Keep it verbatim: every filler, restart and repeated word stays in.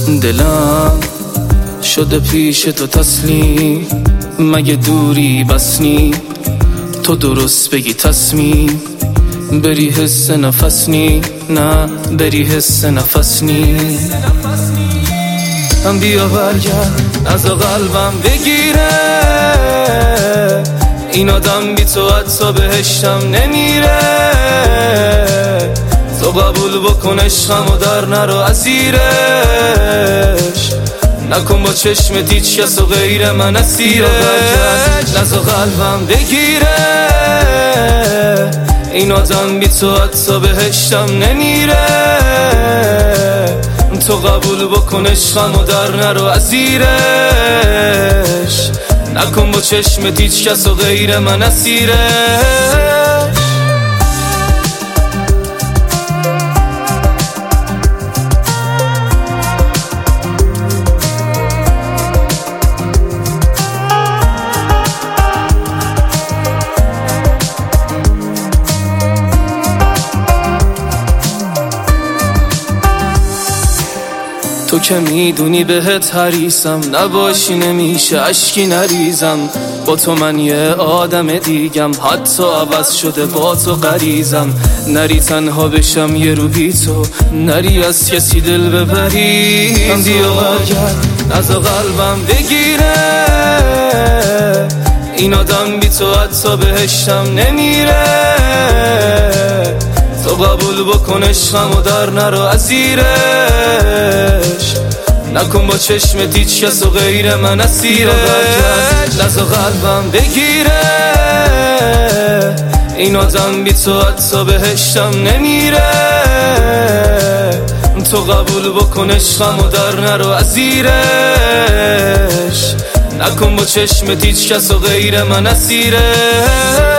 دلم شده پیش تو تسلیم، مگه دوری بس نی تو درست بگی تصمیم، بری حس نفس نی، نه بری حس نفس نی. هم بیا برگرد از قلبم بگیره، این آدم بی تو حتی بهشتم نمیره. تو قبول بکن عشقمو در نرو اسیرش، نکن با چشمت هیچ کس و غیر من اسیرش. از قلبم بگیره، این آدم بی تو حتی بهشتم نمیره. تو قبول بکن عشقمو در نرو اسیرش، نکن با چشمت هیچ کس و غیر من اسیرش. تو که میدونی بهت حریصم، نباشی نمیشه اشکی نریزم. با تو من یه آدم دیگم، حتی عوض شده با تو غریزم. نری تنها بشم یه رو بی تو، نری از کسی دل ببری. هم بیا برگرد از قلبم بگیره، این آدم بی تو حتی بهشتم نمیره. تو قبول بکن عشقمو در نرو اسیرش، نکن با چشمت هیچ کس و غیر من اسیرش. لحظه قلبم بگیره، این آدم بی تو حتی بهشتم نمیره. تو قبول بکن عشقمو در نرو اسیرش، نکن با چشمت هیچ کس و غیر من اسیرش.